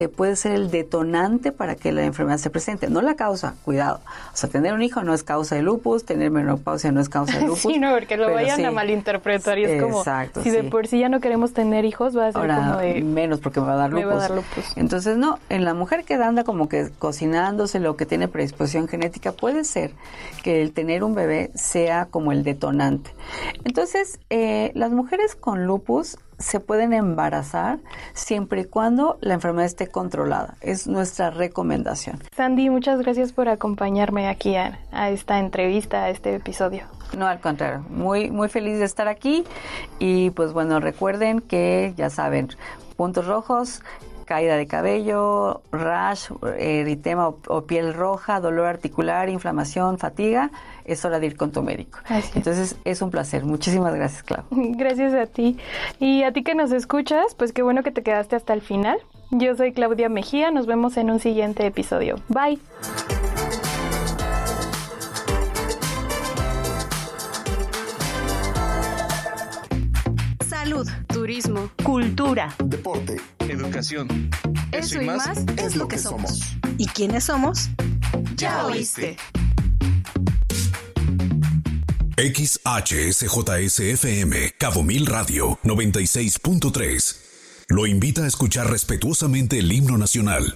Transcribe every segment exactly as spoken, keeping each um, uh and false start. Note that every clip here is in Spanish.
puede ser el detonante para que la enfermedad se presente, no la causa, cuidado. O sea, tener un hijo no es causa de lupus, tener menopausia no es causa de lupus. Sí, no, porque lo vayan sí, a malinterpretar y es como, exacto, si de sí. por sí ya no queremos tener hijos, va a ser Ahora, como de... menos porque me va a dar lupus. Me va a dar lupus. Entonces, no, en la mujer que anda como que cocinándose, lo que tiene predisposición genética, puede ser que el tener un bebé sea como el detonante. Entonces, eh, las mujeres con lupus se pueden embarazar siempre y cuando la enfermedad esté controlada. Es nuestra recomendación. Sandy, muchas gracias por acompañarme aquí a, a esta entrevista, a este episodio. No, al contrario, muy, muy feliz de estar aquí y pues bueno, recuerden que ya saben, puntos rojos, caída de cabello, rash, eritema o, o piel roja, dolor articular, inflamación, fatiga, es hora de ir con tu médico. Así Entonces, es. es un placer. Muchísimas gracias, Clau. Gracias a ti. Y a ti que nos escuchas, pues qué bueno que te quedaste hasta el final. Yo soy Claudia Mejía, nos vemos en un siguiente episodio. Bye. Salud, turismo, cultura, deporte, educación. Eso, Eso y más, más es lo que somos. somos. ¿Y quiénes somos? Ya oíste. X H S J S F M, Cabo Mil Radio, noventa y seis punto tres. Lo invita a escuchar respetuosamente el himno nacional.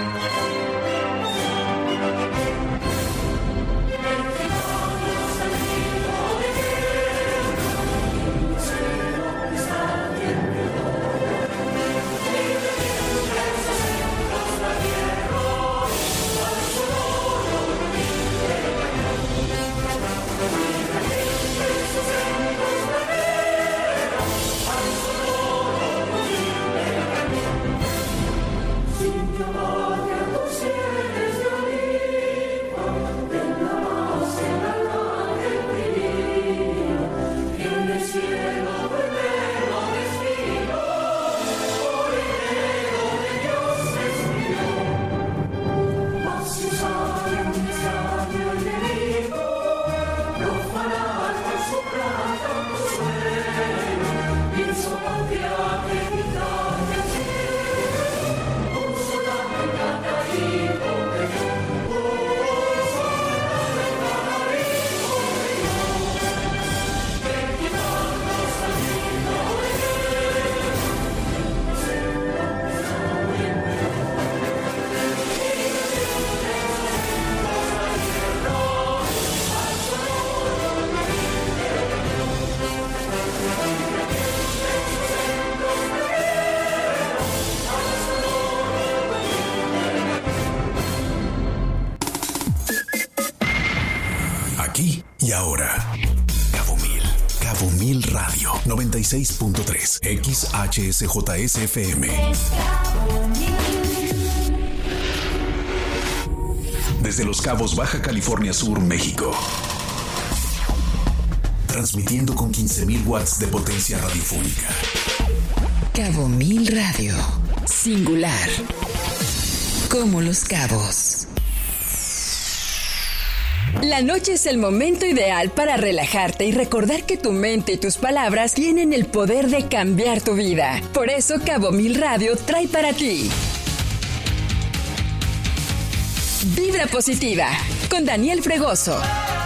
Y ahora, Cabo Mil, Cabo Mil Radio, noventa y seis punto tres, X H S J S F M. Desde Los Cabos, Baja California Sur, México. Transmitiendo con quince mil watts de potencia radiofónica. Cabo Mil Radio, singular, como Los Cabos. La noche es el momento ideal para relajarte y recordar que tu mente y tus palabras tienen el poder de cambiar tu vida. Por eso Cabo Mil Radio trae para ti Vibra Positiva con Daniel Fregoso.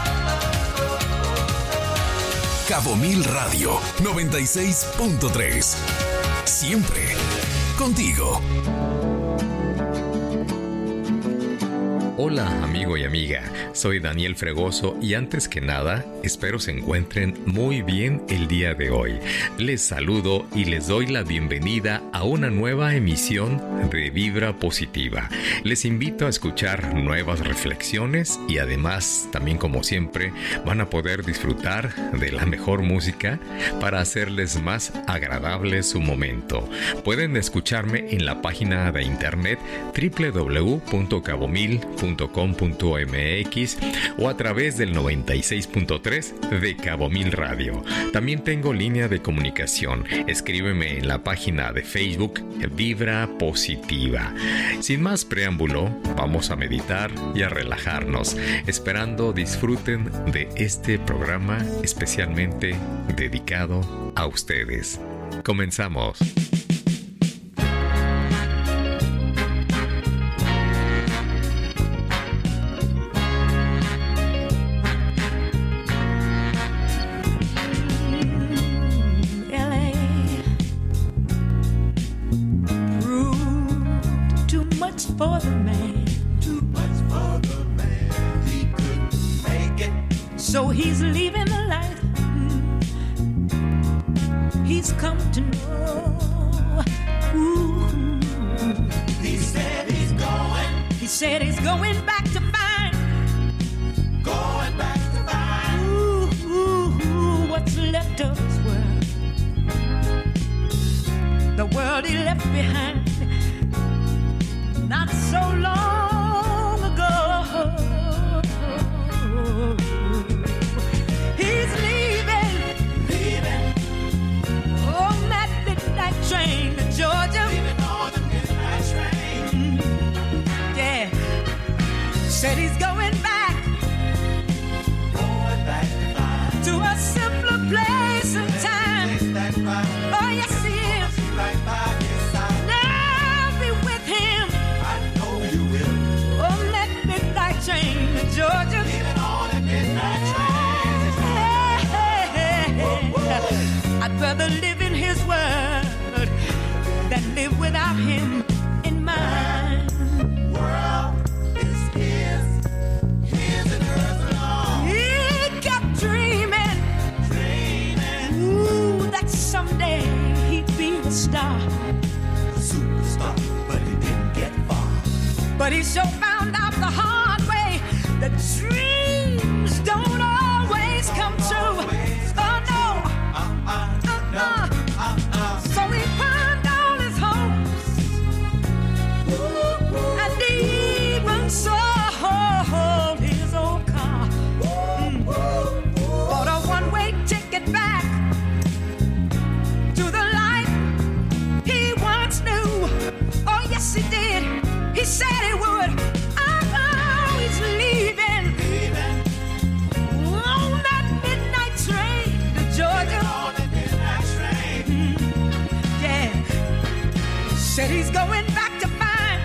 Cabo Mil Radio, noventa y seis punto tres. Siempre contigo. Hola amigo y amiga, soy Daniel Fregoso y antes que nada espero se encuentren muy bien el día de hoy. Les saludo y les doy la bienvenida a una nueva emisión de Vibra Positiva. Les invito a escuchar nuevas reflexiones y además también como siempre van a poder disfrutar de la mejor música para hacerles más agradable su momento. Pueden escucharme en la página de internet doble u doble u doble u punto cabo mil punto com punto m x o a través del noventa y seis punto tres de Cabo Mil Radio. También tengo línea de comunicación. Escríbeme en la página de Facebook Vibra Positiva. Sin más preámbulo, vamos a meditar y a relajarnos, esperando disfruten de este programa especialmente dedicado a ustedes. Comenzamos. much for the man. Too much for the man. He couldn't make it. So he's leaving the light. He's come to know. Ooh. He said he's going. He said he's going back to find. Going back to find. Ooh, ooh, ooh, what's left of his world. The world he left behind. Not so long ago. He's leaving. Leaving. On that midnight train to Georgia. Leaving on the midnight train. Mm-hmm. Yeah. Said he's going back. Going back to find. To a simpler place and time. Place that right. Oh, yes, he is. Right by his side. Now be with him. I know you will. On that midnight train to Georgia. Leaving on the midnight train. Hey, hey, hey. I'd rather live in his world than live without him in mine. World is his. His and hers alone. He kept dreaming. Dreaming. Ooh, that someday he'd be a star. A superstar, but he didn't get far. But he sure found out the hard way that dreams don't always come true. Oh no, Uh-uh. uh-uh. Uh-uh. So he pawned all his hopes, and he even sold his old car. Mm. Bought a one-way ticket back to the life he once knew. Oh yes, he did. He said he would. Oh, he's leaving. Leaving. On that midnight train to Georgia. On the midnight train. Yeah. Said he's going back to find.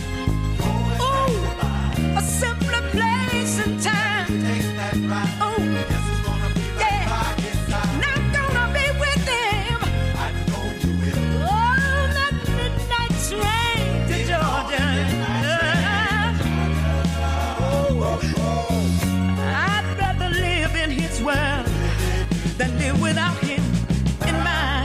Ooh, a simpler place and time. Take that ride. Oh, Guess it's gonna be right yeah. by his side. Not gonna be with him. I know you will. On that midnight train to Georgia. I'd rather live in his world than live without him in mine.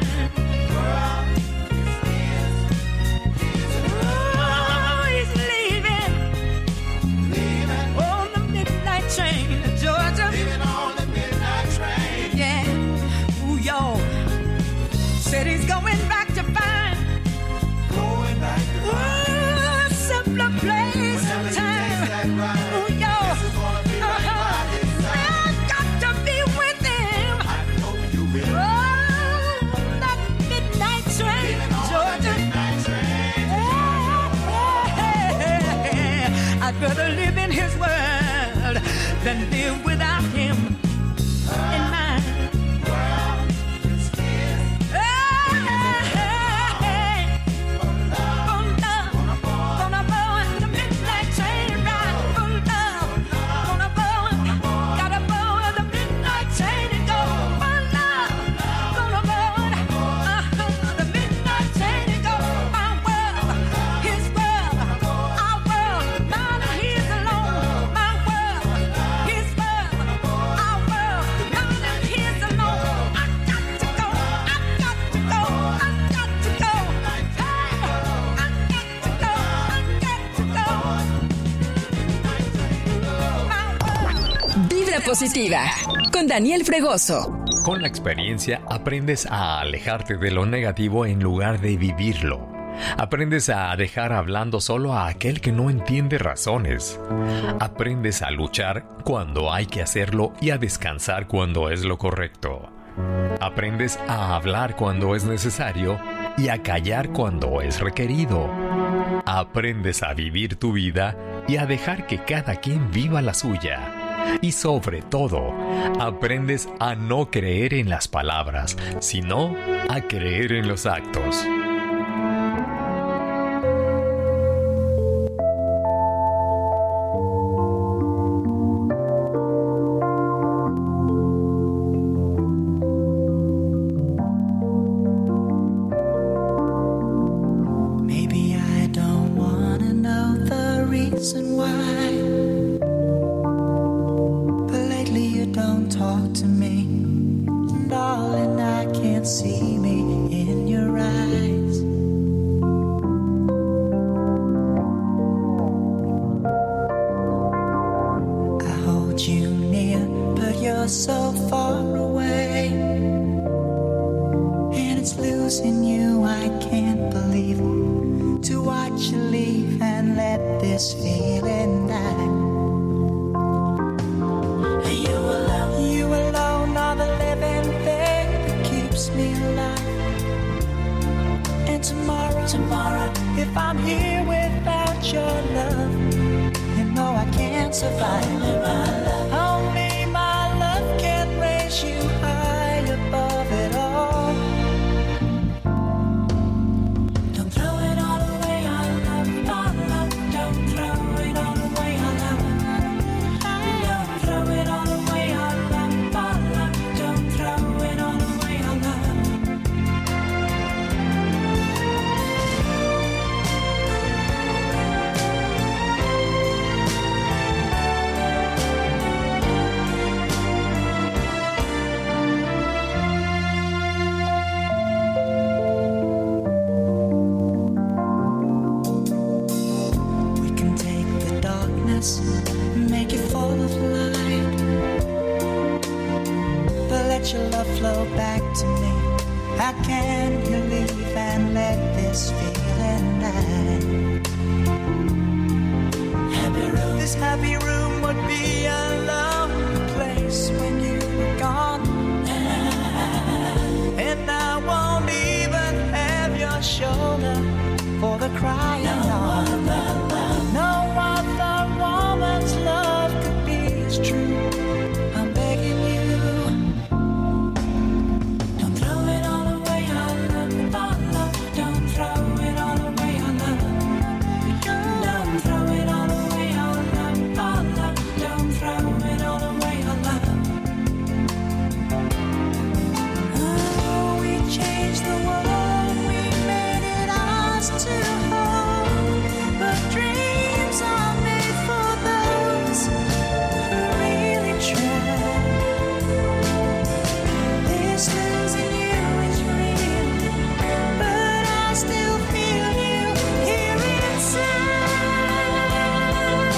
Oh, he's leaving. Leaving. On the midnight train to Georgia. Leaving on the midnight train. Yeah. Ooh, y'all. Said he's going back to find. Going back to Ooh, a simpler place and time. Ooh, y'all. Uh-huh. I've got to be with him. I know you will. Oh, that midnight train, Georgia. Midnight train. I'd rather live in his world than live without him in mine. World is his. For love, gonna board the midnight train ride. For love, gonna board, gotta board the midnight train and go. For love, gonna board uh, the midnight train and go. My world, his world, our world, mine and his alone. My world, his world, our world, mine and his alone. I got to go, I got to go, I got to go. Hey, I got to go, I got to go. My world. Vibra positiva con Daniel Fregoso. Con la experiencia aprendes a alejarte de lo negativo en lugar de vivirlo. Aprendes a dejar hablando solo a aquel que no entiende razones. Aprendes a luchar cuando hay que hacerlo y a descansar cuando es lo correcto. Aprendes a hablar cuando es necesario y a callar cuando es requerido. Aprendes a vivir tu vida y a dejar que cada quien viva la suya. Y sobre todo, aprendes a no creer en las palabras, sino a creer en los actos. Maybe I don't wanna know reason why. But lately you don't talk to me, darling, I can't see me in your eyes. I hold you near, but you're so far away, and it's losing you I can't believe. To watch you leave and let this feeling die. You alone, you alone are the living thing that keeps me alive. And tomorrow, tomorrow, if I'm here without your love, you know I can't survive. Only my love, only my love can raise you high above it all. Don't throw it all away, our love, our love. Don't throw it all away, our love. Don't throw it all away, our love, our love. Don't throw it all away, our love. We can take the darkness, make it full of light, but let your love flow back to me. How can you leave and let this feeling die? Happy room. This happy room would be a lonely place when you were gone, and I won't even have your shoulder for the crying on. No other woman's love could be as true. I'm begging you, don't throw it all away, our love, our love. Don't throw it all away, our love. Don't throw it all away, our love, our love. Don't throw it all away, our love. Oh, we changed the world, we made it ours to hold, but dreams are made for those who really try. This losing you is real, but I still feel you here inside.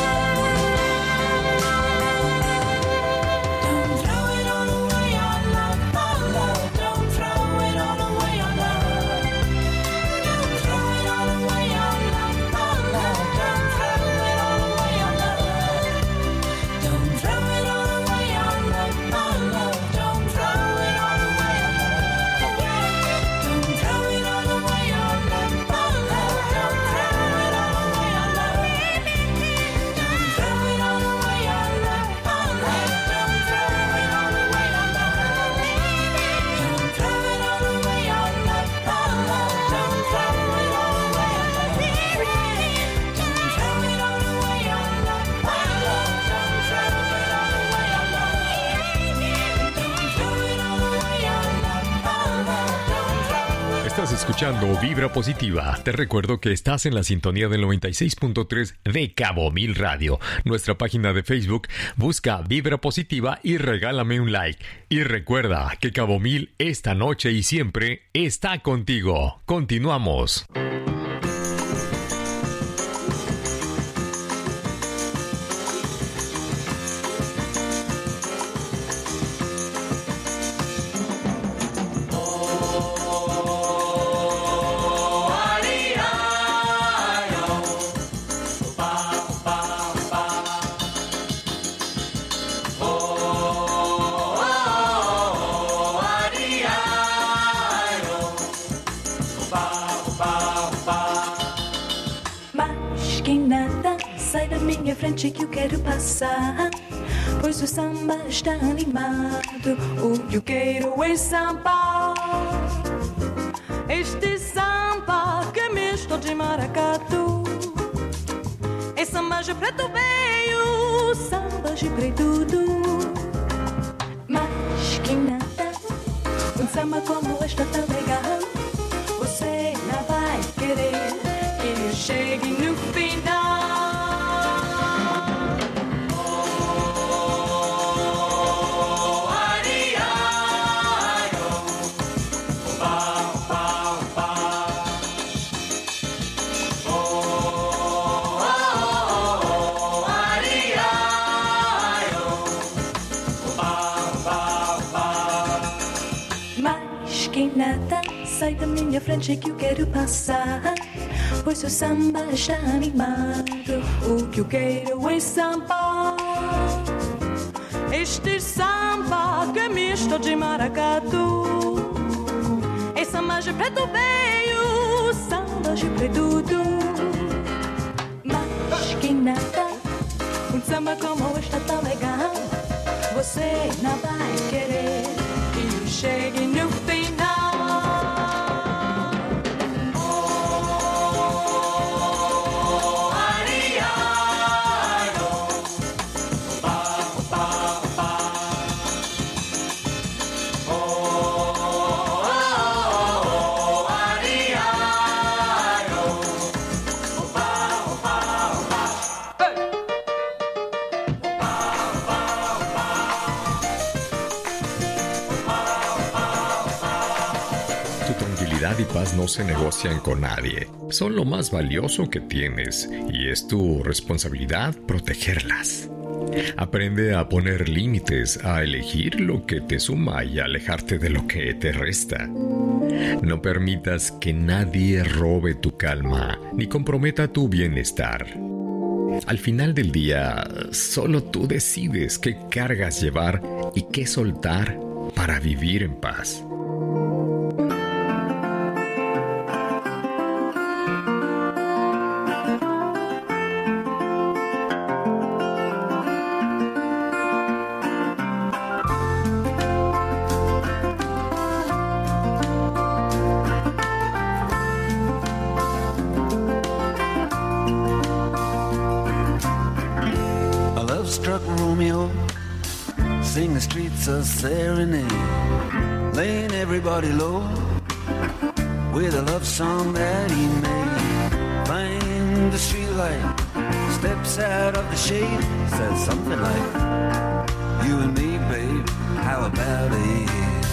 Don't throw it all away, our love, our love. Don't throw it all away, our love. Don't throw it all away, our love, our love. Don't throw it all away, our love. Don't throw it all away, our love, our love. Don't throw it all away, our love. Don't throw it all away, our love, our love. Don't throw it all away, our love. Don't throw it all away, our love, our love. Don't throw it all away, our love. Don't throw it all away, our love, our love. Don't throw it all away, our love. Don't throw it all away, our love, our love. Don't throw it all away, our love. Don't throw it all away, our love, our love. Don't throw it. Estás escuchando Vibra Positiva. Te recuerdo que estás en la sintonía del noventa y seis punto tres de Cabo Mil Radio. Nuestra página de Facebook, busca Vibra Positiva y regálame un like. Y recuerda que Cabo Mil esta noche y siempre está contigo. Continuamos. Mas que nada, sai da minha frente que eu quero passar, pois o samba está animado, o que eu quero é samba. Este samba que é misto de maracatu, é samba de preto veio, samba de preto tudo. Mas que nada, um samba como este tão legal, você não vai querer que eu chegue no final. nada, sai da minha frente que eu quero passar, pois seu samba está animado. O que eu quero é samba, este samba que é misto de maracatu. É samba de preto veio, samba de preto do. Mas quem nada, um samba como este tão legal, você não vai querer que eu chegue no final. Oh, Ariano, ba, ba, ba. Oh, oh, oh, Ariano, ba, ba, ba. Hey! Tu tranquilidad y paz no se negocian con nadie. Son lo más valioso que tienes y es tu responsabilidad protegerlas. Aprende a poner límites, a elegir lo que te suma y a alejarte de lo que te resta. No permitas que nadie robe tu calma ni comprometa tu bienestar. Al final del día, solo tú decides qué cargas llevar y qué soltar para vivir en paz. A love-struck Romeo sing the streets a serenade, laying everybody low with a love song that he made. Find the streetlight, steps out of the shade, says something like, "You and me, babe, how about it?"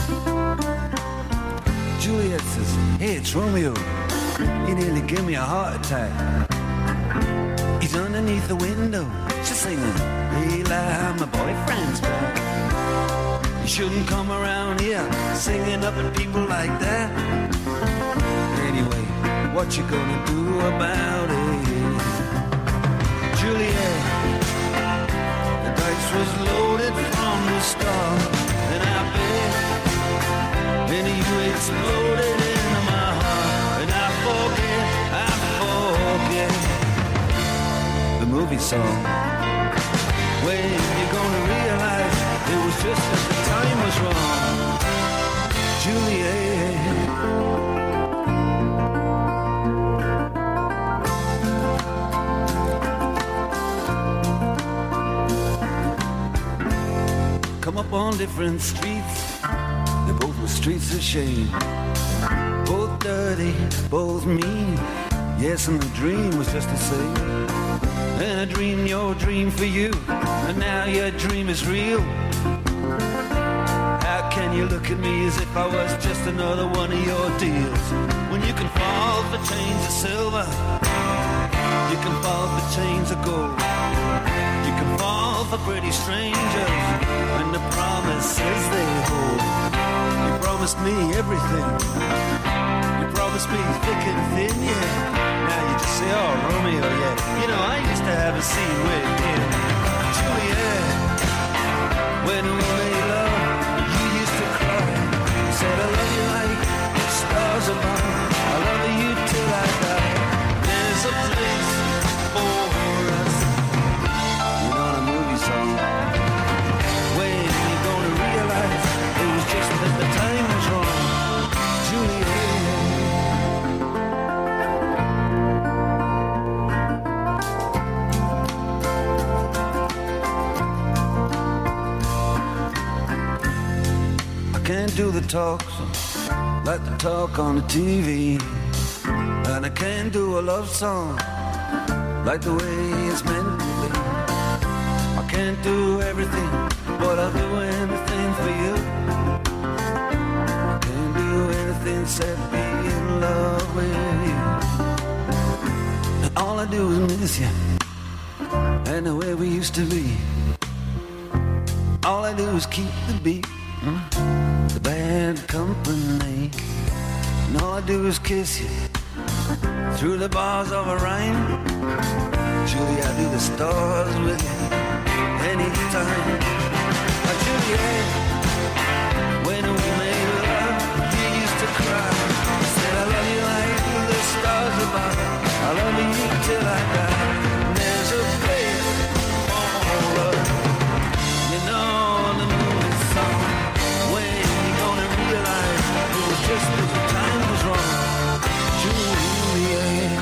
Juliet says, "Hey, it's Romeo. You nearly gave me a heart attack." He's underneath the window, she's singing, "Eli, my boyfriend's back." You shouldn't come around here singing up at people like that. Anyway, what you gonna do about it? Juliet, the dice was loaded from the start, and I bet then you exploded into my heart, and I forget, I forget the movie song. When you gonna realize it was just that the time was wrong, Juliet. Come up on different streets, they both were streets of shame, both dirty, both mean. Yes, and the dream was just the same. And I dreamed your dream for you, and now your dream is real. How can you look at me as if I was just another one of your deals? When you can fall for chains of silver, you can fall for chains of gold, you can fall for pretty strangers and the promises they hold. You promised me everything, you promised me thick and thin, yeah. Now you just say, "Oh, Romeo, yeah. You know, I used to have a scene with him." Juliet, when we made love, you used to cry. You said, "I love you like the stars above. I love you till I die. There's a place for us." You know the movie song. When you gonna realize it was just that the time was wrong, Juliet. Can't do the talks like the talk on the T V, and I can't do a love song like the way it's meant to be. I can't do everything, but I'll do anything for you. I can't do anything except be in love with you. And all I do is miss you, and the way we used to be. All I do is keep the beat. Hmm? the bad company. And all I do is kiss you through the bars of a rhyme. Julie, I do the stars with you anytime. Oh, Juliet, when we made love, you used to cry. You said I love you like the stars above. I love you till I die. And there's a place for love, you know, the movie song. When you gonna realize it was just that the time was wrong, Juliet.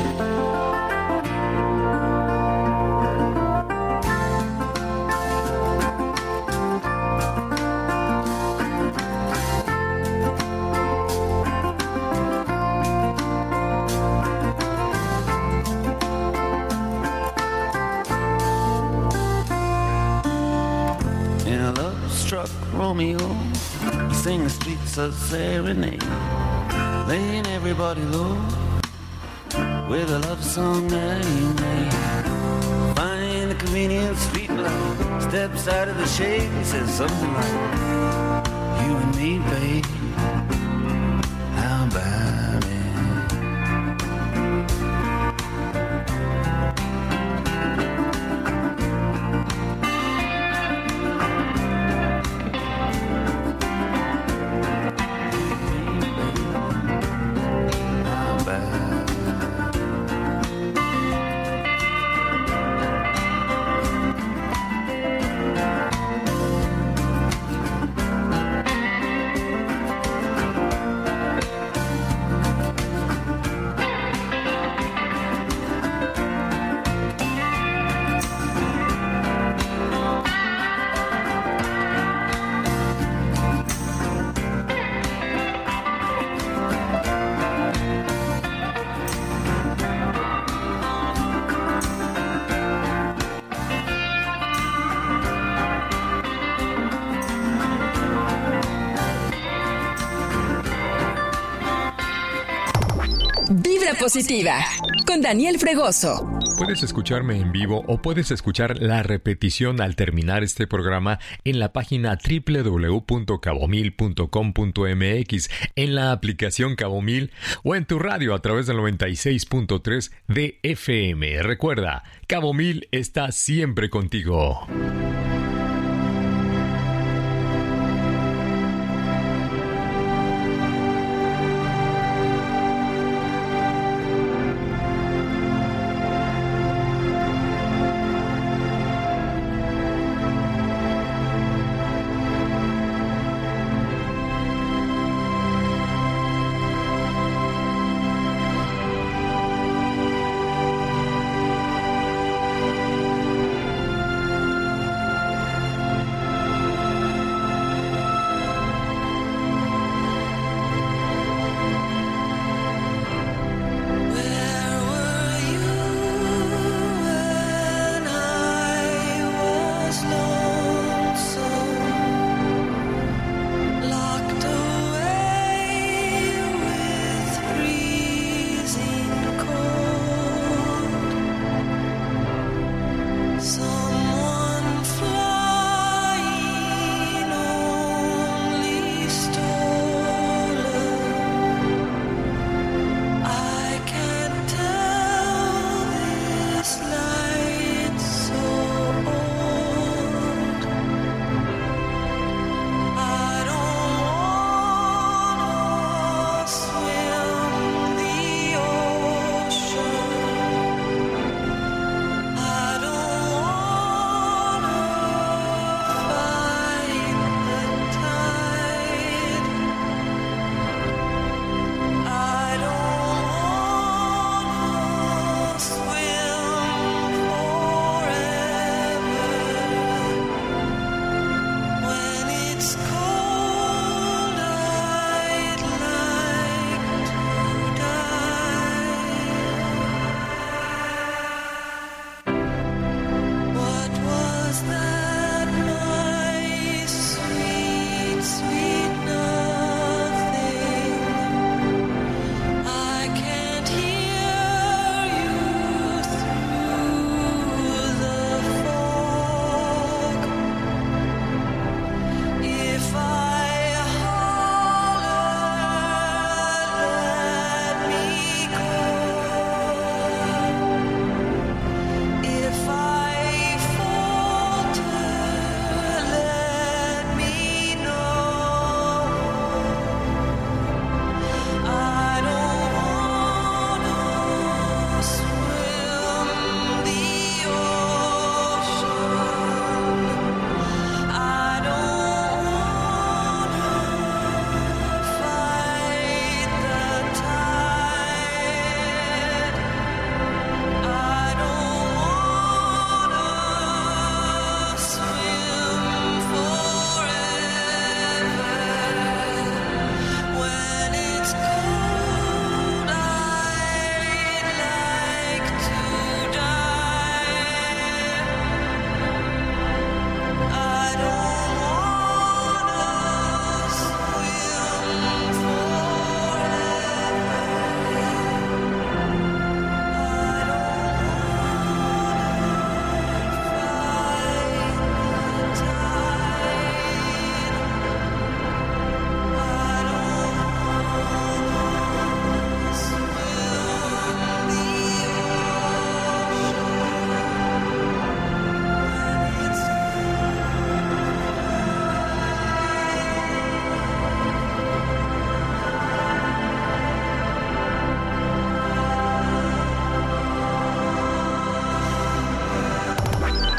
Struck Romeo, he sang the streets a serenade, laying everybody low with a love song that he made. Find a convenient street light, steps out of the shade, he says something like, you and me, babe, how about it? Vibra positiva con Daniel Fregoso. Puedes escucharme en vivo o puedes escuchar la repetición al terminar este programa en la página doble u doble u doble u punto cabo mil punto com punto m x, en la aplicación Cabo Mil o en tu radio a través del noventa y seis punto tres de F M. Recuerda, Cabo Mil está siempre contigo.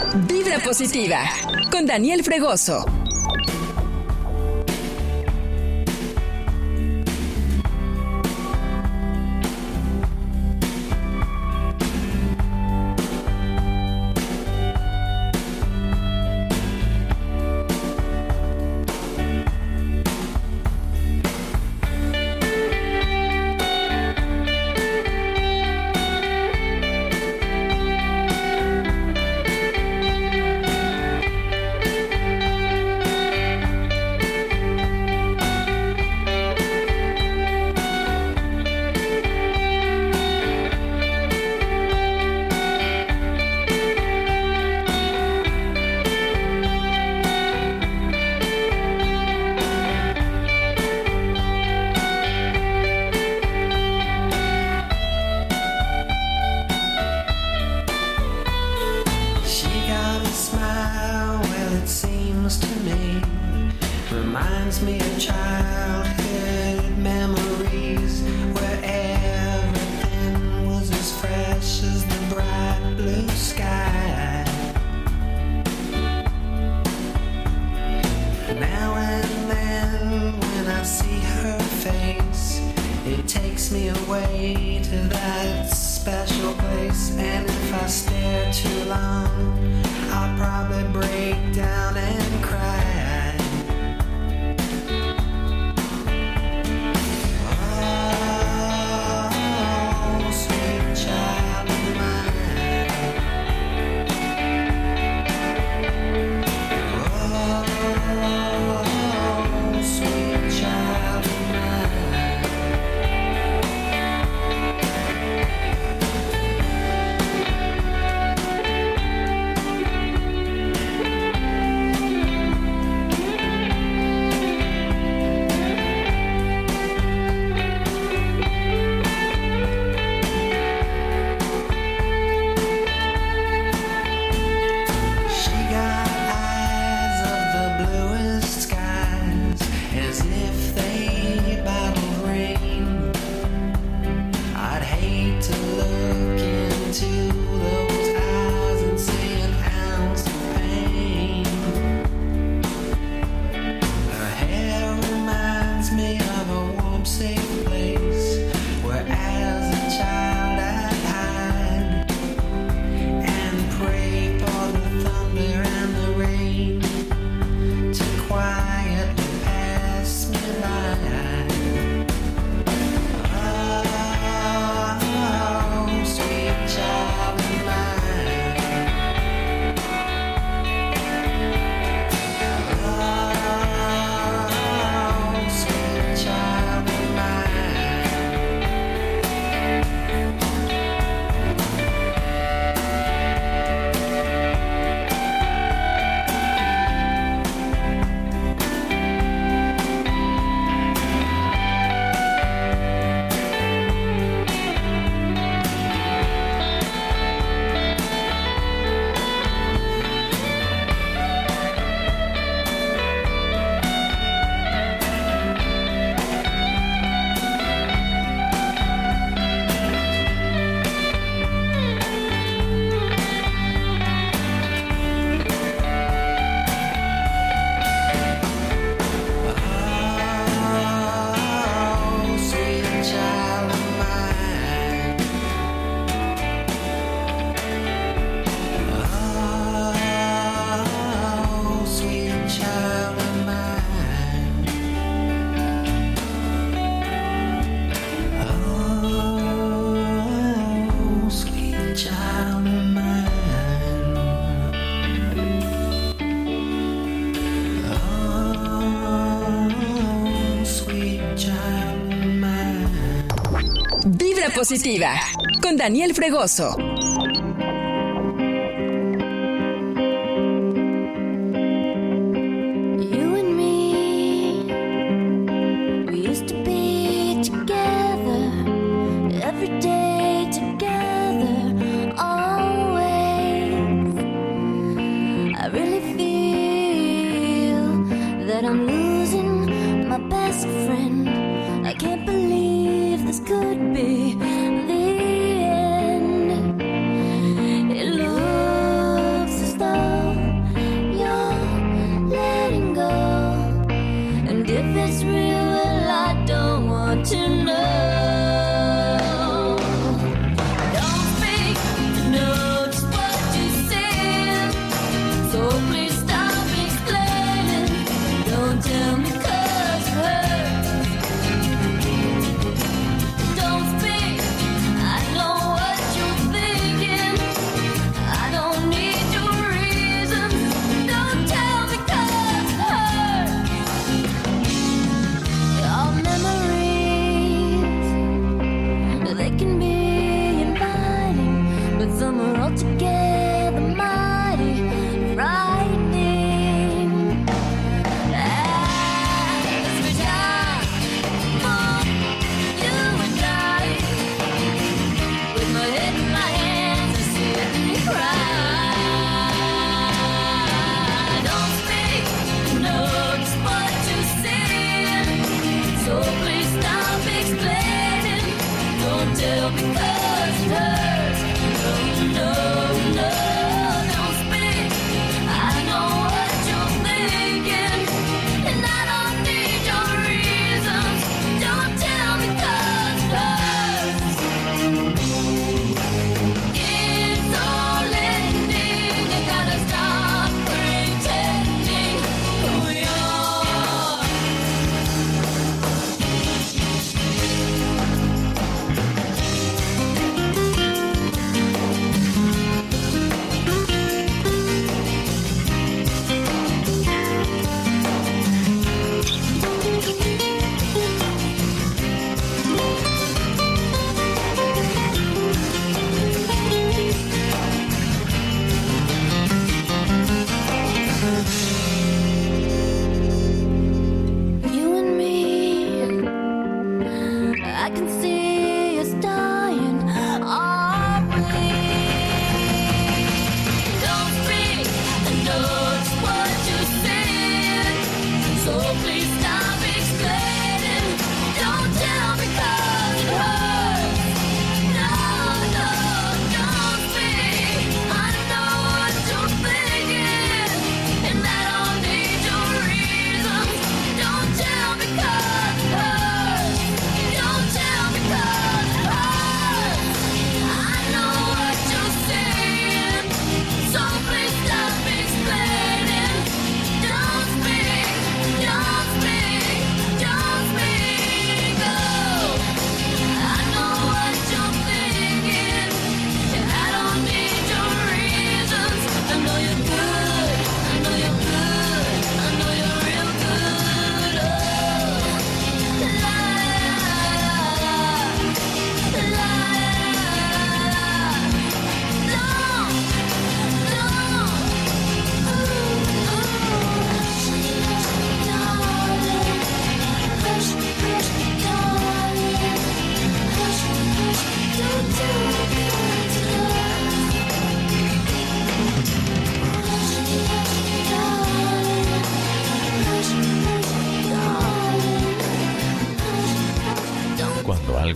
Vibra positiva con Daniel Fregoso. Positiva con Daniel Fregoso. Could be the end.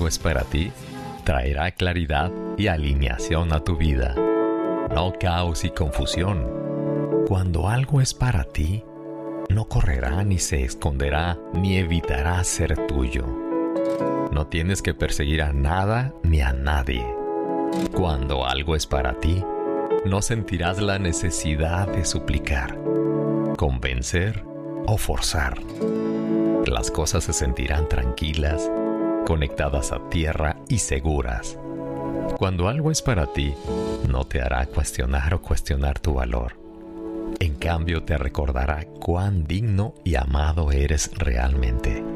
algo es para ti, traerá claridad y alineación a tu vida, no caos y confusión. Cuando algo es para ti, no correrá ni se esconderá ni evitará ser tuyo. No tienes que perseguir a nada ni a nadie. Cuando algo es para ti, no sentirás la necesidad de suplicar, convencer o forzar. Las cosas se sentirán tranquilas, conectadas a tierra y seguras. Cuando algo es para ti, no te hará cuestionar o cuestionar tu valor. En cambio, te recordará cuán digno y amado eres realmente.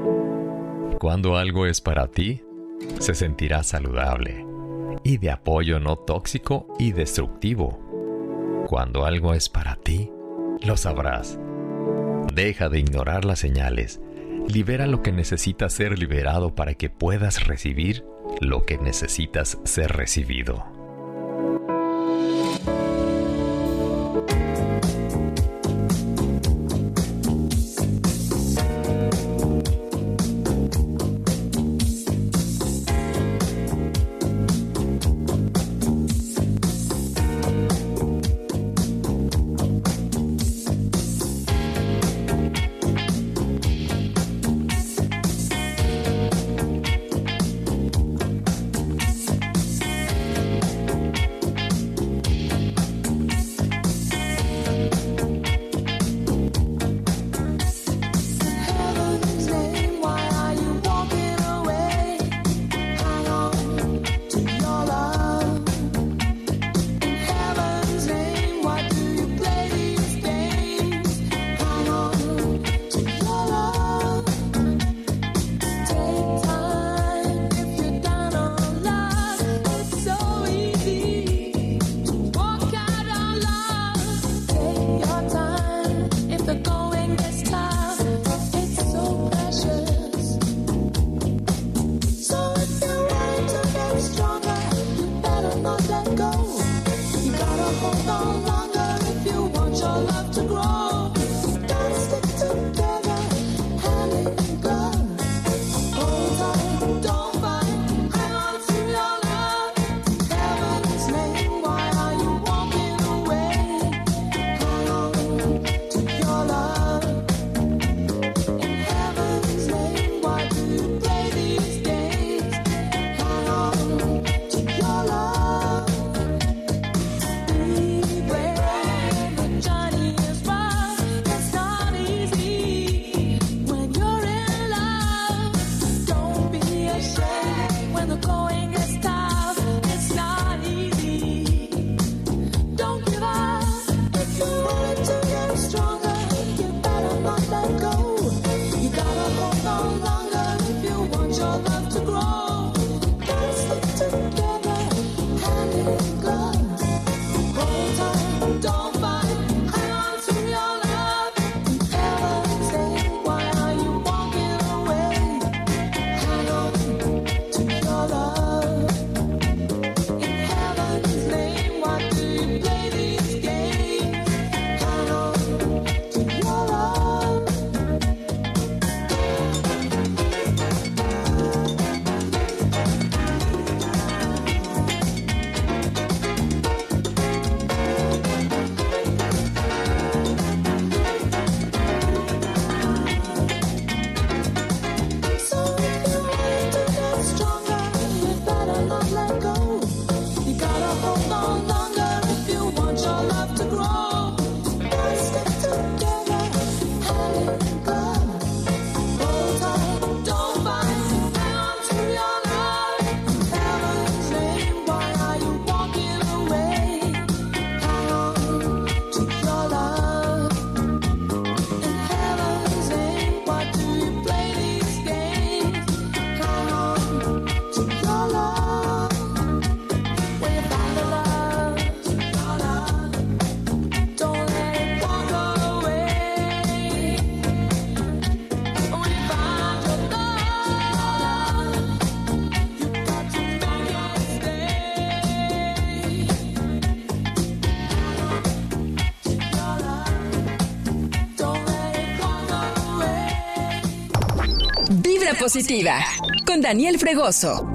Cuando algo es para ti, se sentirá saludable y de apoyo no tóxico y destructivo. Cuando algo es para ti, lo sabrás. Deja de ignorar las señales. Libera lo que necesita ser liberado para que puedas recibir lo que necesitas ser recibido. Positiva, con con Daniel Fregoso.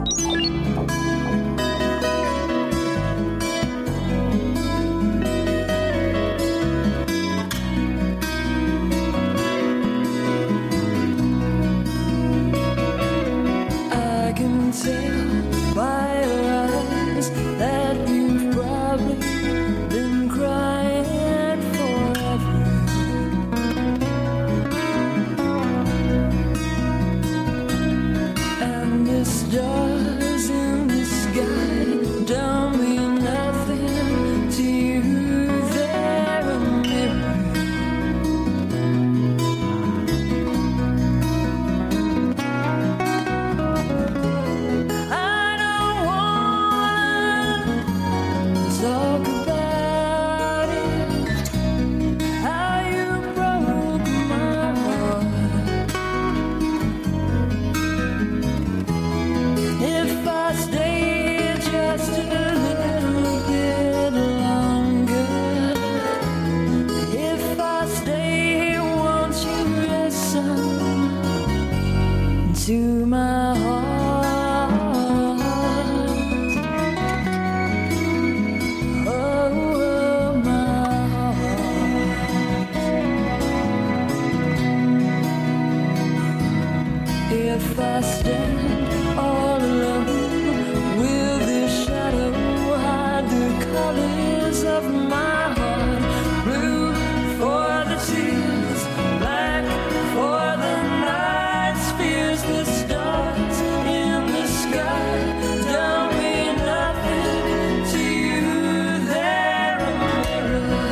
I can tell by your eyes that you've probably been crying forever. And the stars in the sky don't mean nothing to you. They're a mirror. I don't wanna talk about it, how you broke my heart. If I stay just a little bit longer, if I stay, won't you listen to my heart? Oh, my heart. If I stand all alone, will this shadow hide the colors of my heart? Blue for the tears, black for the nights, fears the stars in the sky don't mean nothing to you. They're a mirror.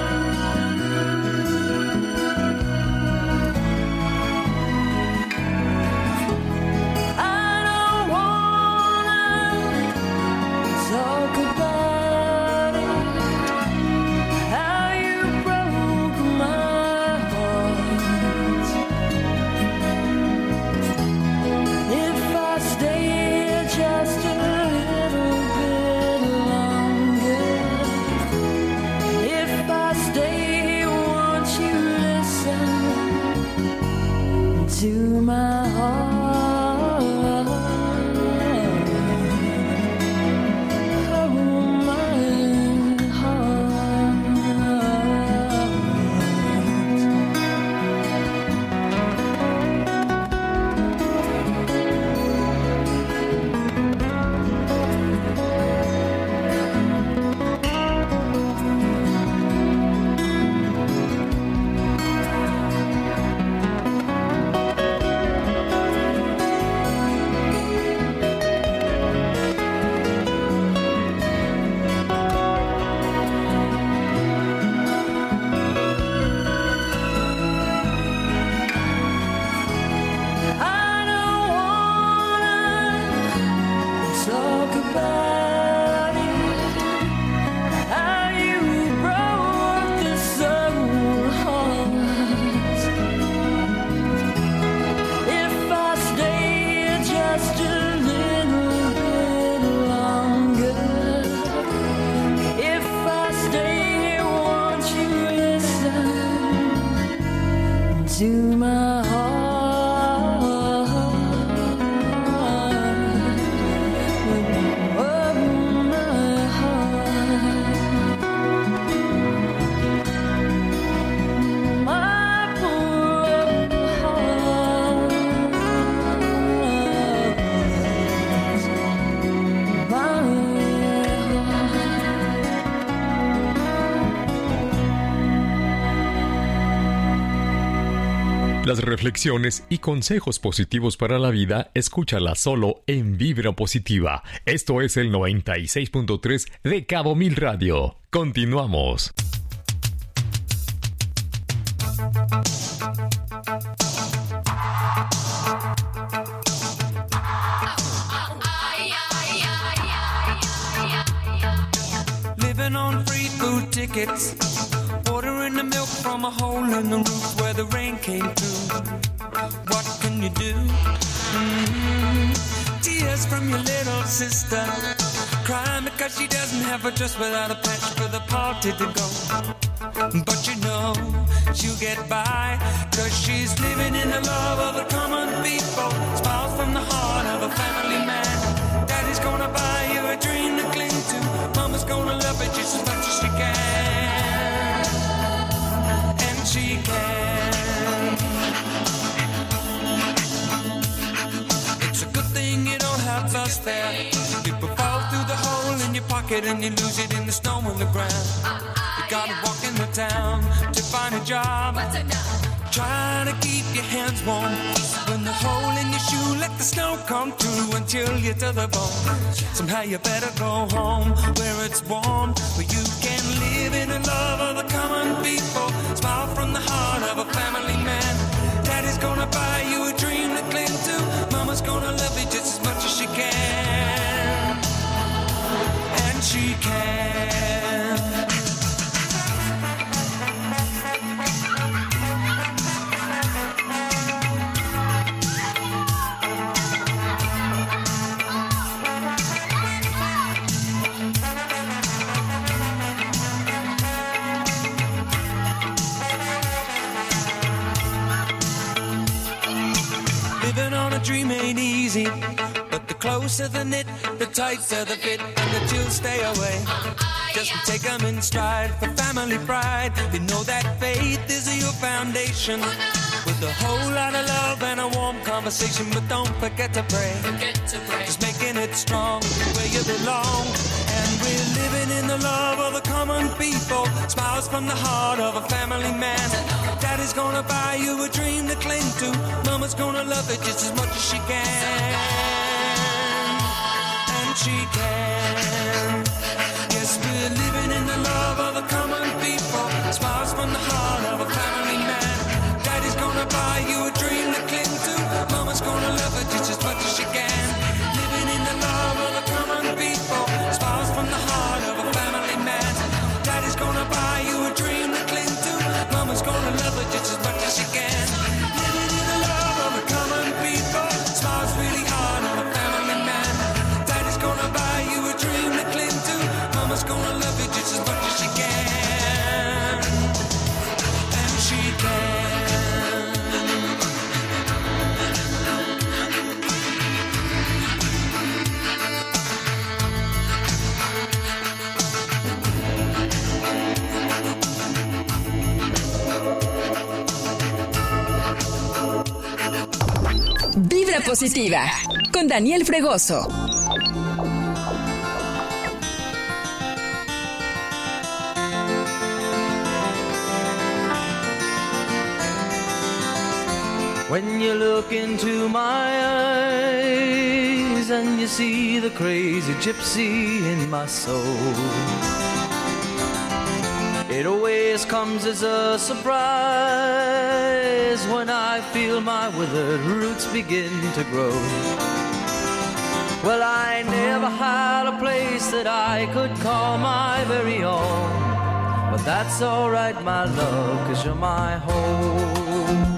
I don't wanna talk about it, how you broke my heart. If I stay just a little bit longer, if I stay, won't you listen to my heart? Oh, my heart. I don't wanna talk about it, how you broke the soul heart. If I stay just a little bit longer, if I stay, won't you listen to my heart? Oh, my heart. My poor heart. My Las reflexiones y consejos positivos para la vida, escúchala solo en Vibra Positiva. Esto es el noventa y seis punto tres de Cabo Mil Radio. Continuamos. Living on free food tickets, watering the milk from a hole in the roof where the rain came through. What can you do? Mm-hmm. Tears from your little sister, crying because she doesn't have a dress without a patch for the party to go. But you know, she'll get by. Cause she's living in the love of the common people. Smiles from the heart of a family man. Daddy's gonna buy you a dream to cling to. Mama's gonna love it just as much as she can. And she can. It's a good thing you don't have us there. People fall through the hole in your pocket and you lose it in the snow on the ground. You gotta walk in the town to find a job. Trying to keep your hands warm. When the hole in your shoe, let the snow come through and chill you to the bone. Somehow you better go home where it's warm, where you can live in the love of the common people. Smile from the heart of a family man. Daddy's gonna buy you a dream to cling to. Mama's gonna love you just as much as she can. And she can. Living on a dream ain't easy, but the closer the knit, the tighter the fit, and the chills stay away. Just take them in stride for family pride. You know that faith is your foundation, with a whole lot of love and a warm conversation. But don't forget to pray, just making it strong where you belong. And we're living in the love of the common people. Smiles from the heart of a family man. Daddy's gonna buy you a dream to cling to. Mama's gonna love it just as much as she can. And she can. Yes, we're living in the love of the common people. Smiles from the heart of a family man. Daddy's gonna buy you a dream to cling to. Mama's gonna love it just as much as she can. Living in the love of the common people. Smiles from the heart of a family man. Daddy's gonna buy you a dream to cling to. Mama's gonna love it just as much as she can. Living in the love of the common people. Smiles really hard on a family man. Daddy's gonna buy you a dream to cling to. Mama's gonna love it just as much as she can. And she can. Vibra positiva con Daniel Fregoso. When you look into my eyes and you see the crazy gypsy in my soul, it always comes as a surprise when I feel my withered roots begin to grow. Well, I never had a place that I could call my very own, but that's alright, my love, 'cause you're my home.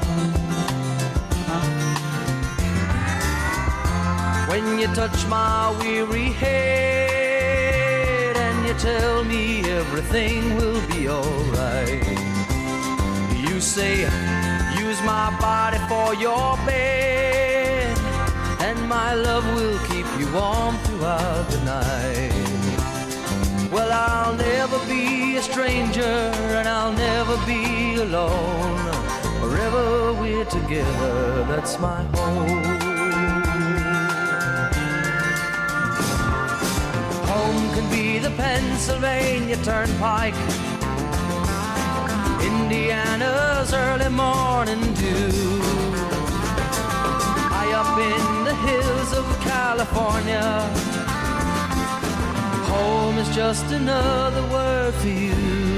When you touch my weary head and you tell me everything will be alright, you say, use my body for your bed, and my love will keep you warm throughout the night. Well, I'll never be a stranger and I'll never be alone. Forever we're together, that's my home. Home can be the Pennsylvania Turnpike, Indiana's early morning dew, high up in the hills of California. Home is just another word for you.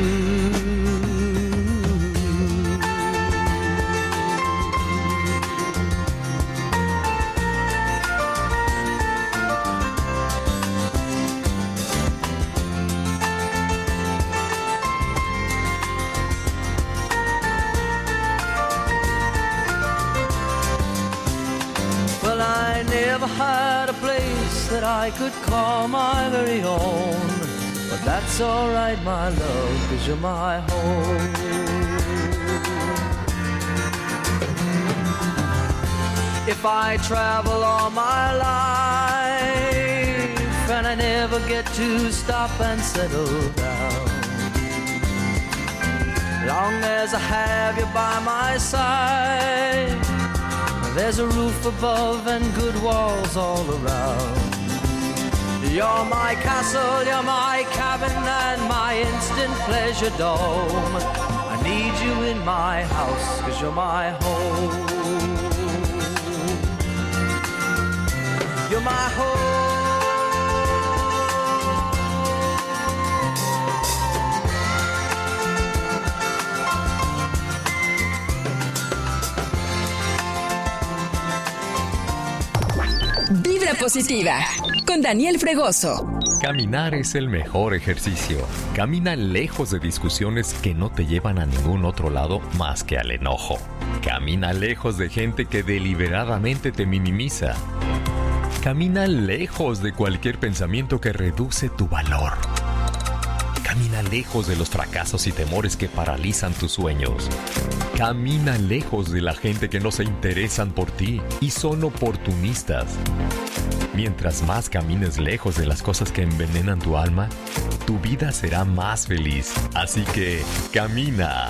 Never had a place that I could call my very own, but that's alright, my love, 'cause you're my home. If I travel all my life and I never get to stop and settle down, long as I have you by my side, there's a roof above and good walls all around. You're my castle, you're my cabin and my instant pleasure dome. I need you in my house, 'cause you're my home. You're my home. Vibra positiva con Daniel Fregoso. Caminar es el mejor ejercicio. Camina lejos de discusiones que no te llevan a ningún otro lado más que al enojo. Camina lejos de gente que deliberadamente te minimiza. Camina lejos de cualquier pensamiento que reduce tu valor. Camina lejos de los fracasos y temores que paralizan tus sueños. Camina lejos de la gente que no se interesan por ti y son oportunistas. Mientras más camines lejos de las cosas que envenenan tu alma, tu vida será más feliz. Así que, camina.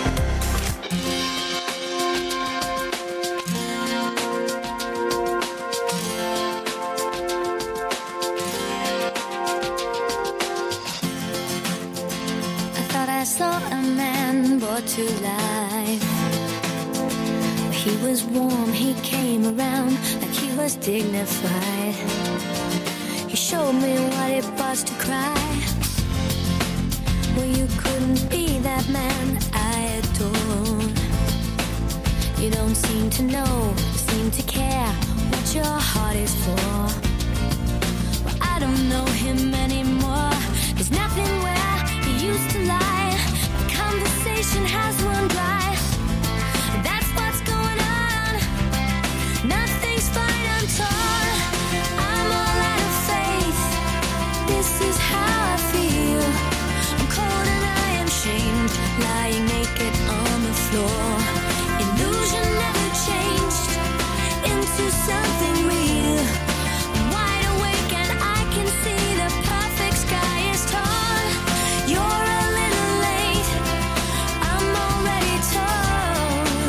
Saw a man brought to life. He was warm, he came around like he was dignified. He showed me what it was to cry. Well, you couldn't be that man I adore. You don't seem to know, seem to care what your heart is for. Well, I don't know him anymore. There's nothing where he used to lie. Conversation has run dry. That's what's going on. Nothing's fine, I'm torn. I'm all out of faith. This is how I feel. I'm cold and I am shamed, lying naked on the floor. Illusion never changed into something real. I'm wide awake and I can see the perfect sky is torn. You're a little late. I'm already torn.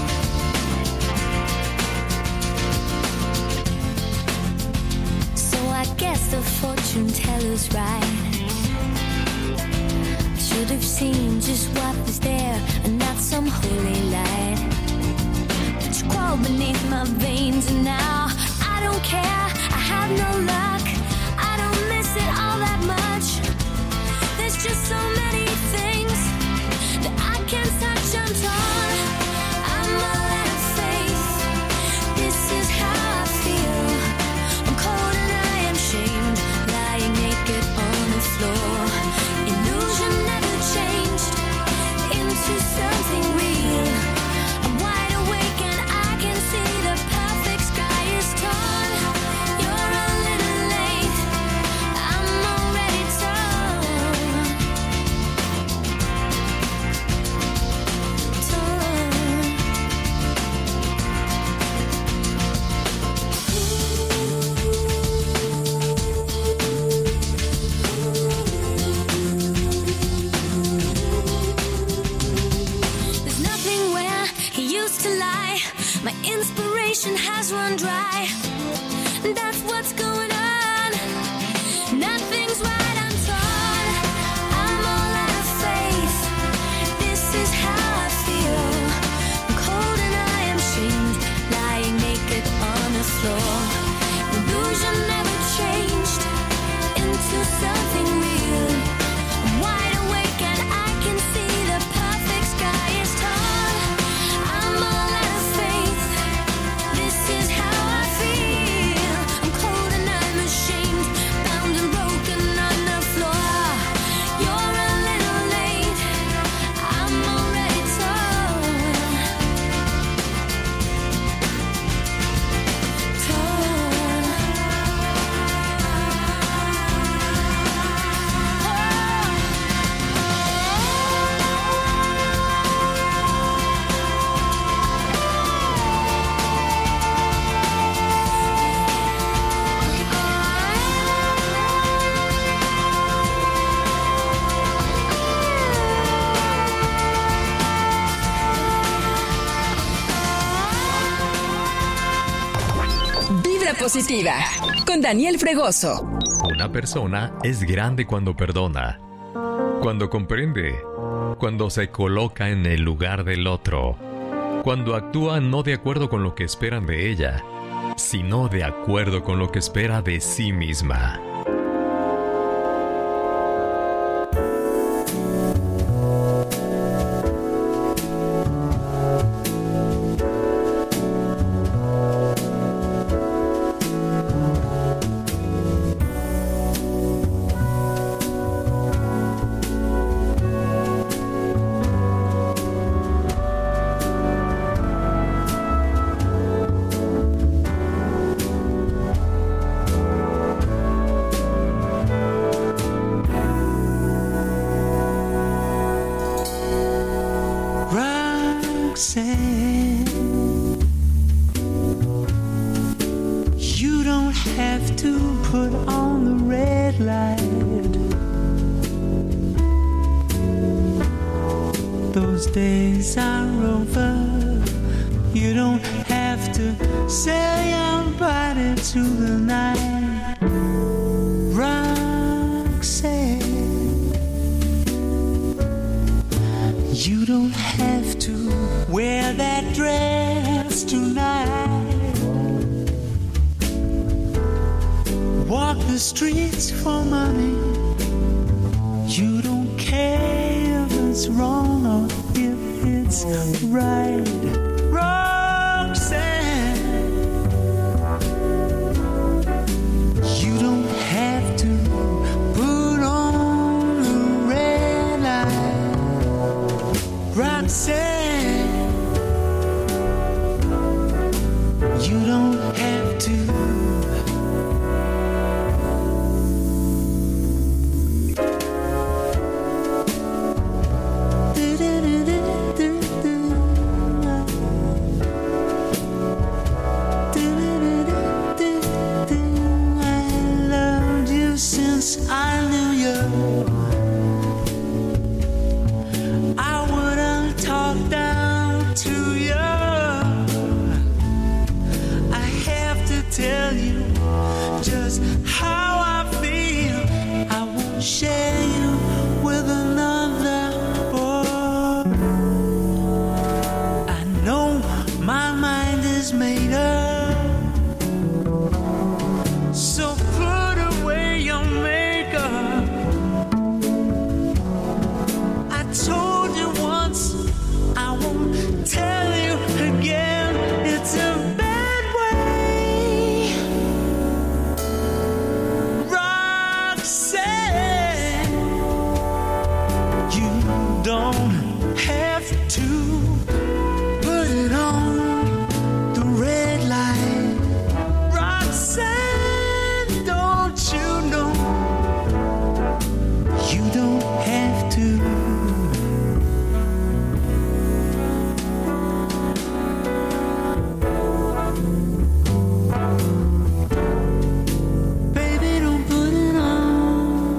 So I guess the fortune teller's right. I should have seen just what was there and not some holy light. But you crawled beneath my veins and now I don't care. I have no luck. I don't miss it all that much. There's just so many things that I can't touch. I'm torn. I'm all out of faith. This is how I feel. I'm cold and I am shamed, lying naked on the floor. Illusion never changed into something real. I'm wide awake and I can see the perfect sky is torn. You're a little late. I'm already torn. There's nothing where he used to lie. My inspiration has run dry. That's what's going on. Nothing's right, I'm torn. I'm all out of faith. This is how I feel. I'm cold and I am shamed, lying naked on the floor. Illusion never changed into something real. I'm wide awake and I can see the perfect sky is torn. I'm all out of faith. This is how I feel. I'm cold and I'm ashamed, bound and broken under Positiva con Daniel Fregoso. Una persona es grande cuando perdona, cuando comprende, cuando se coloca en el lugar del otro, cuando actúa no de acuerdo con lo que esperan de ella, sino de acuerdo con lo que espera de sí misma. Roxanne, you don't have to put on the red light. Those days are over. You don't have to sell your body to the night. Roxanne, you don't have to wear that dress tonight. Walk the streets for money. You don't care if it's wrong or if it's right. Roxanne, you don't have to put on the red light. Roxanne, you don't have to. I loved you since I knew you. I wouldn't talk down to you. I have to tell you just how I feel. I won't share you with another boy. I know my mind is made up. So put away your makeup. I told you once, I won't tell you again. It's a bad way. Roxanne, you don't have to put it on the red light. Roxanne, don't you know you don't have to. Baby, don't put it on.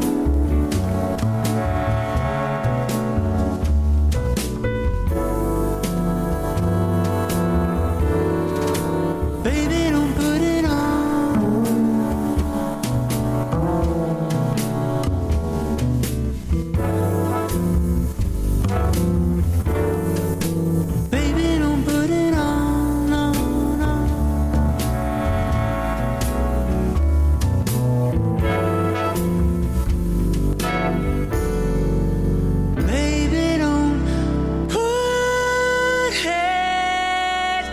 Baby, don't put it on. Baby, don't put it on. No, no. Baby, don't put it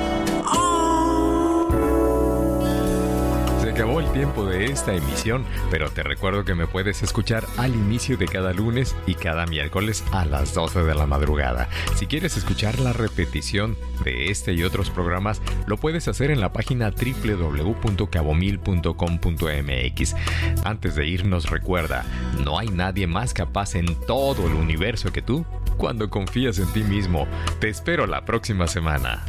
on. Se acabó el tiempo de esta emisión, pero te recuerdo que me puedes escuchar al inicio de cada lunes y cada miércoles a las doce de la madrugada. Si quieres escuchar la repetición de este y otros programas, lo puedes hacer en la página doble u doble u doble u punto cabomil punto com punto m x. Antes de irnos, recuerda, no hay nadie más capaz en todo el universo que tú cuando confías en ti mismo. Te espero la próxima semana.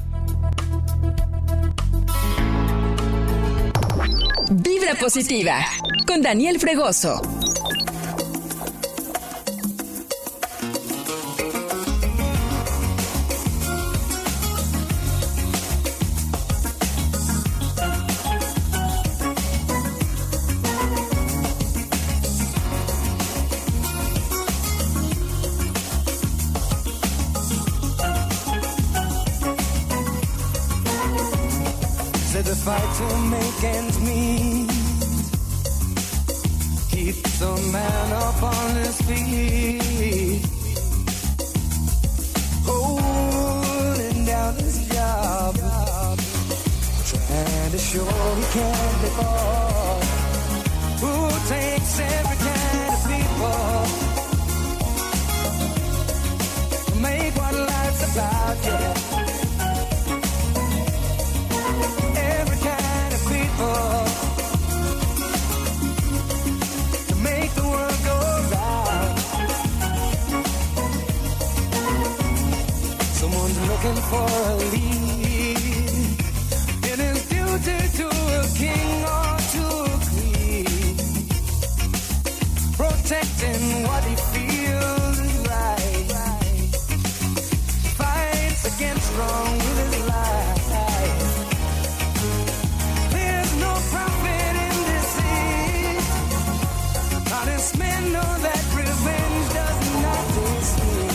Vibra Positiva con Daniel Fregoso. fight to make ends meet. Keeps a man up on his feet. Holding down his job, trying to show he can't live off. Who takes every kind of people to make what life's about, yeah. Every kind of people to make the world go round. Someone's looking for a lead in his duty to a king or to a queen, protecting what he feels is right, fights against wrong with his life. There's no profit in deceit. Honest men know that revenge does not deceive.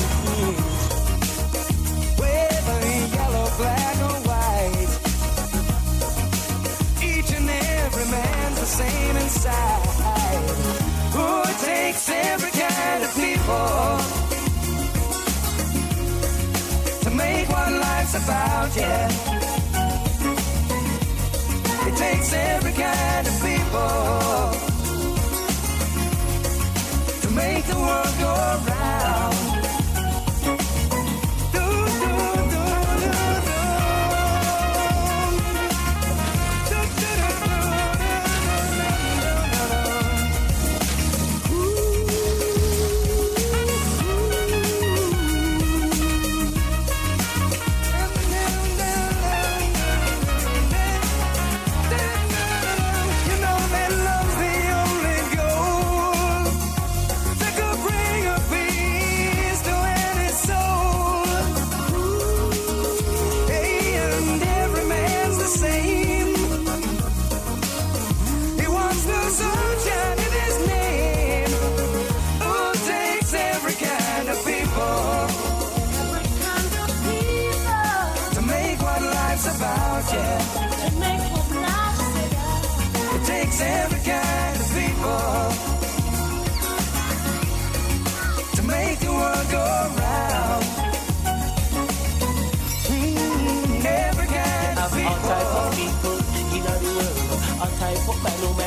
Whether yellow, black or white, each and every man's the same inside. Oh, it takes every kind of people to make what life's about, yeah. It takes every kind of people to make the world go round. Do, do, do, do, do. Do, do, do, do, you know that love's the only goal that could bring a peace to any soul. Hey, and every man's the same. He wants the sunshine in his name. Oh, it takes every kind of people to make what life's about, yeah. It takes every kind of people to make the world go round. Mm, every kind of All type of people. people in the world, all type of man, no